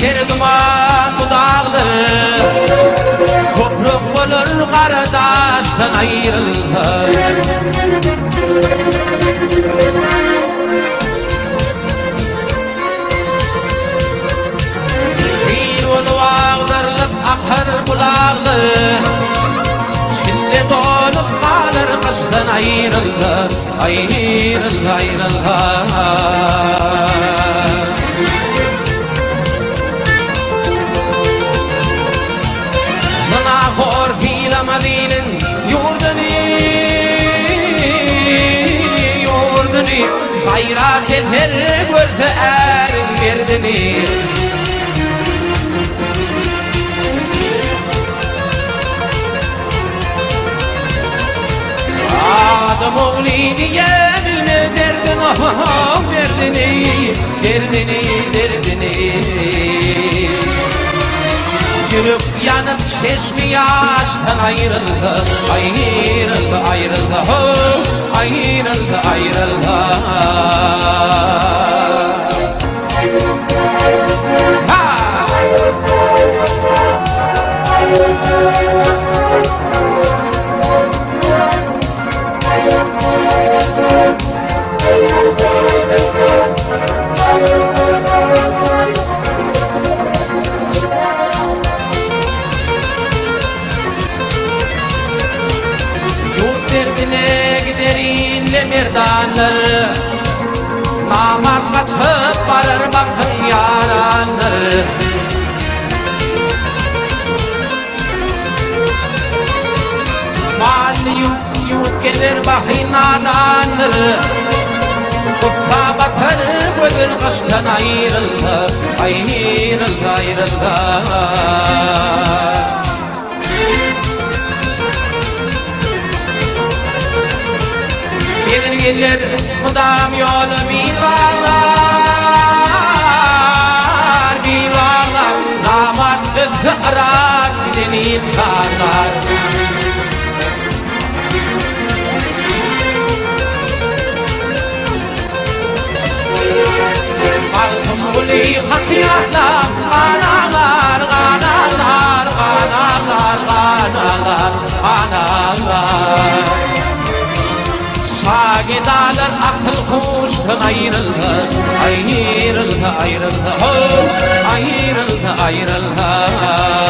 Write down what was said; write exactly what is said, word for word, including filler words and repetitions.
ter duman bu dağlar Topruk olur kardeşten ayrılır Bir olu ağlarlık akar bulağlar Çille dolup kalır kıştan ayrılır Ayrılır ayrılır Hor fiila malinin yurdunu yurdunu bayrak eter görse erin verdini Adam oğlu diye bilme derdin oh derdini derdini derdini Yürüp yanıp çeşmi yaştan ayrıldı Ayrıldı ayrıldı oh, ayrıldı ayrıldı Ha! Derdine giderinle merdanlar Namart kaçıp varır bakın yaranlar Mal yut yut gelir bakın nadanlar Kuffa bakır gözün kıştan ayrıldı Ayrıldı ayrıldı Gelir gelir kudam yolu bir varlar Bir varlar Damat ıkırak gideni insanlar Altın buli hakiyatlar Analar, analar, analar, analar, analar Sagidalar akıl kuştan ayrıldı Ayrıldı ayrıldı oh, ayrıldı ayrıldı